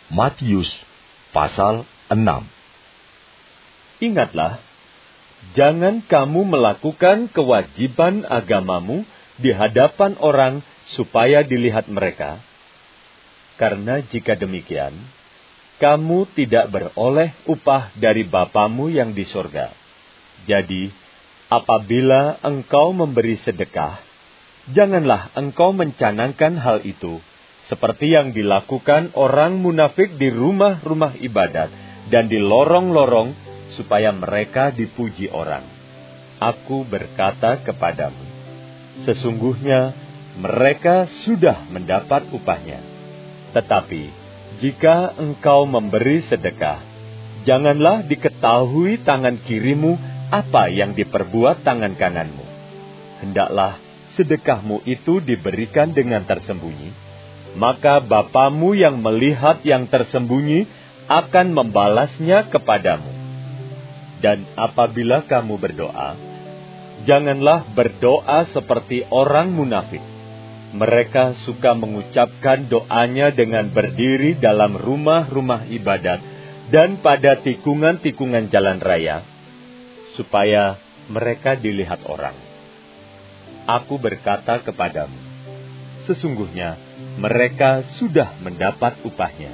Matius pasal 6. Ingatlah, jangan kamu melakukan kewajiban agamamu di hadapan orang supaya dilihat mereka, karena jika demikian, kamu tidak beroleh upah dari Bapamu yang di sorga. Jadi, apabila engkau memberi sedekah, janganlah engkau mencanangkan hal itu, seperti yang dilakukan orang munafik di rumah-rumah ibadat dan di lorong-lorong, supaya mereka dipuji orang. Aku berkata kepadamu, sesungguhnya mereka sudah mendapat upahnya. Tetapi, jika engkau memberi sedekah, janganlah diketahui tangan kirimu apa yang diperbuat tangan kananmu. Hendaklah sedekahmu itu diberikan dengan tersembunyi, maka Bapamu yang melihat yang tersembunyi akan membalasnya kepadamu. Dan apabila kamu berdoa, janganlah berdoa seperti orang munafik. Mereka suka mengucapkan doanya dengan berdiri dalam rumah-rumah ibadat dan pada tikungan-tikungan jalan raya, supaya mereka dilihat orang. Aku berkata kepadamu, sesungguhnya mereka sudah mendapat upahnya.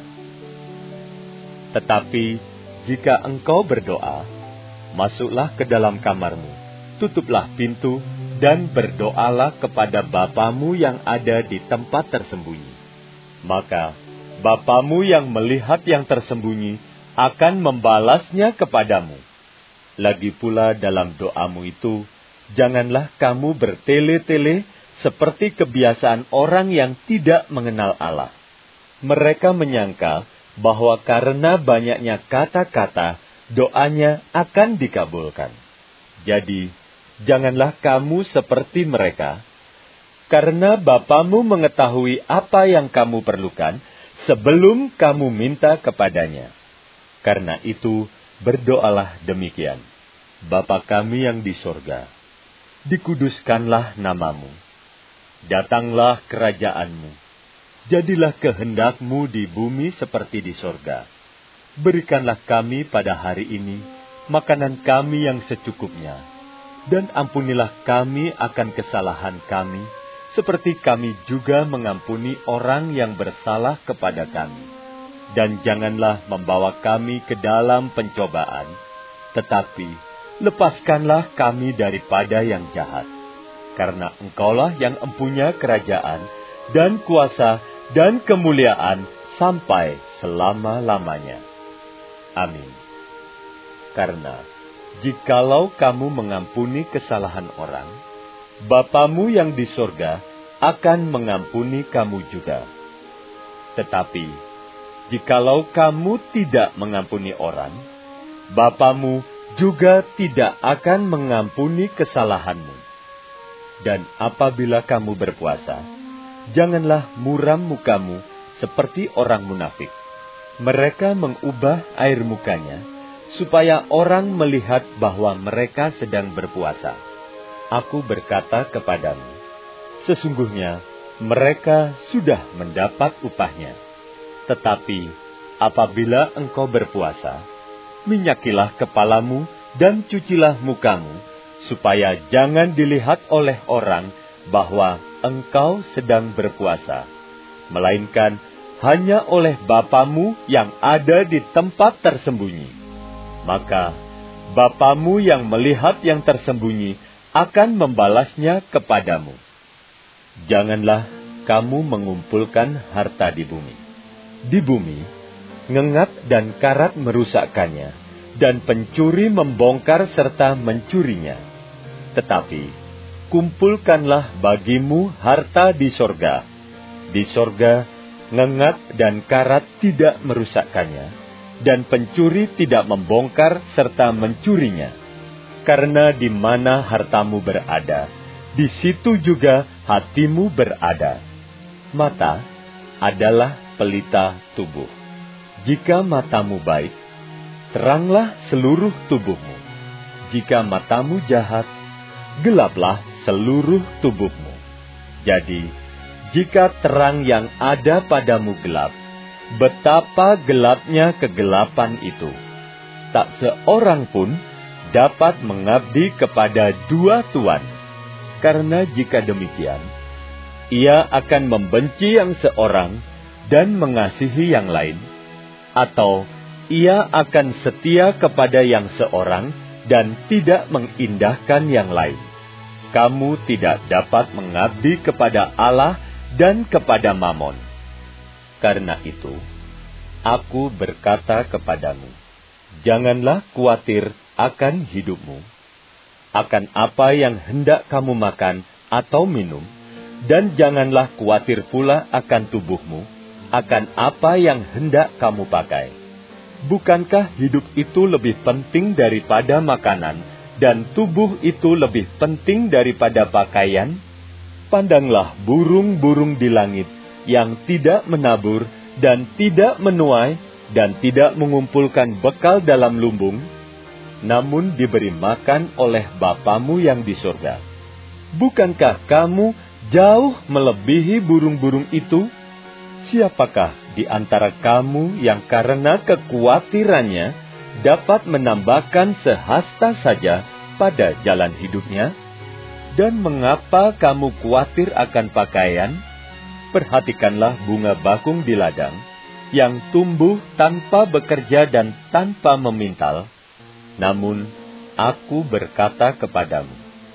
Tetapi jika engkau berdoa, masuklah ke dalam kamarmu, tutuplah pintu, dan berdoalah kepada Bapamu yang ada di tempat tersembunyi. Maka Bapamu yang melihat yang tersembunyi akan membalasnya kepadamu. Lagi pula dalam doamu itu, janganlah kamu bertele-tele seperti kebiasaan orang yang tidak mengenal Allah. Mereka menyangka bahwa karena banyaknya kata-kata, doanya akan dikabulkan. Jadi, janganlah kamu seperti mereka, karena Bapamu mengetahui apa yang kamu perlukan sebelum kamu minta kepadanya. Karena itu, berdoalah demikian. Bapa kami yang di sorga, dikuduskanlah namamu. Datanglah kerajaanmu. Jadilah kehendakmu di bumi seperti di sorga. Berikanlah kami pada hari ini makanan kami yang secukupnya. Dan ampunilah kami akan kesalahan kami, seperti kami juga mengampuni orang yang bersalah kepada kami. Dan janganlah membawa kami ke dalam pencobaan, tetapi lepaskanlah kami daripada yang jahat. Karena engkaulah yang empunya kerajaan, dan kuasa, dan kemuliaan, sampai selama-lamanya. Amin. Karena, jikalau kamu mengampuni kesalahan orang, Bapamu yang di sorga akan mengampuni kamu juga. Tetapi, jikalau kamu tidak mengampuni orang, Bapamu juga tidak akan mengampuni kesalahanmu. Dan apabila kamu berpuasa, janganlah muram mukamu seperti orang munafik. Mereka mengubah air mukanya, supaya orang melihat bahwa mereka sedang berpuasa. Aku berkata kepadamu, sesungguhnya mereka sudah mendapat upahnya. Tetapi apabila engkau berpuasa, minyakilah kepalamu dan cucilah mukamu, supaya jangan dilihat oleh orang bahwa engkau sedang berpuasa, melainkan hanya oleh Bapamu yang ada di tempat tersembunyi. Maka Bapamu yang melihat yang tersembunyi akan membalasnya kepadamu. Janganlah kamu mengumpulkan harta di bumi. Di bumi, ngengat dan karat merusakkannya, dan pencuri membongkar serta mencurinya. Tetapi, kumpulkanlah bagimu harta di sorga. Di sorga, ngengat dan karat tidak merusakkannya, dan pencuri tidak membongkar serta mencurinya. Karena di mana hartamu berada, di situ juga hatimu berada. Mata adalah pelita tubuh. Jika matamu baik, teranglah seluruh tubuhmu. Jika matamu jahat, gelaplah seluruh tubuhmu. Jadi, jika terang yang ada padamu gelap, betapa gelapnya kegelapan itu. Tak seorang pun dapat mengabdi kepada dua tuan, karena jika demikian, ia akan membenci yang seorang dan mengasihi yang lain, atau ia akan setia kepada yang seorang dan tidak mengindahkan yang lain. Kamu tidak dapat mengabdi kepada Allah dan kepada Mamon. Karena itu, aku berkata kepadamu, janganlah khawatir akan hidupmu, akan apa yang hendak kamu makan atau minum, dan janganlah khawatir pula akan tubuhmu, akan apa yang hendak kamu pakai. Bukankah hidup itu lebih penting daripada makanan, dan tubuh itu lebih penting daripada pakaian? Pandanglah burung-burung di langit yang tidak menabur dan tidak menuai dan tidak mengumpulkan bekal dalam lumbung, namun diberi makan oleh Bapamu yang di surga. Bukankah kamu jauh melebihi burung-burung itu? Siapakah di antara kamu yang karena kekhawatirannya dapat menambahkan sehasta saja pada jalan hidupnya? Dan mengapa kamu khawatir akan pakaian? Perhatikanlah bunga bakung di ladang, yang tumbuh tanpa bekerja dan tanpa memintal. Namun, aku berkata kepadamu,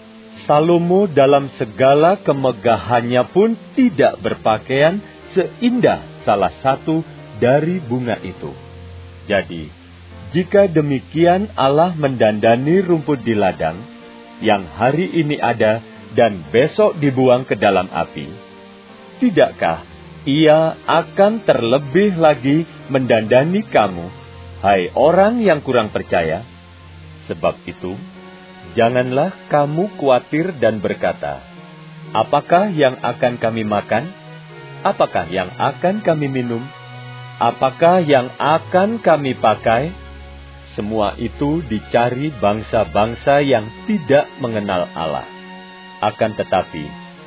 Salomo dalam segala kemegahannya pun tidak berpakaian seindah salah satu dari bunga itu. Jadi, jika demikian Allah mendandani rumput di ladang, yang hari ini ada dan besok dibuang ke dalam api, tidakkah Ia akan terlebih lagi mendandani kamu, hai orang yang kurang percaya? Sebab itu, janganlah kamu khawatir dan berkata, apakah yang akan kami makan? Apakah yang akan kami minum? Apakah yang akan kami pakai? Semua itu dicari bangsa-bangsa yang tidak mengenal Allah. Akan tetapi,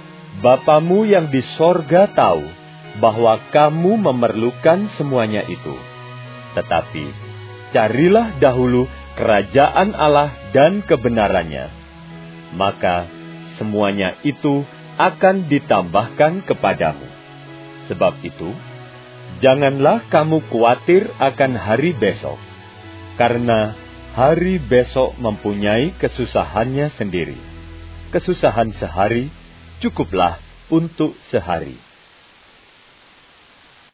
Bapamu yang di sorga tahu bahwa kamu memerlukan semuanya itu. Tetapi, carilah dahulu kerajaan Allah dan kebenarannya, maka semuanya itu akan ditambahkan kepadamu. Sebab itu, janganlah kamu khawatir akan hari besok, karena hari besok mempunyai kesusahannya sendiri. Kesusahan sehari cukuplah untuk sehari.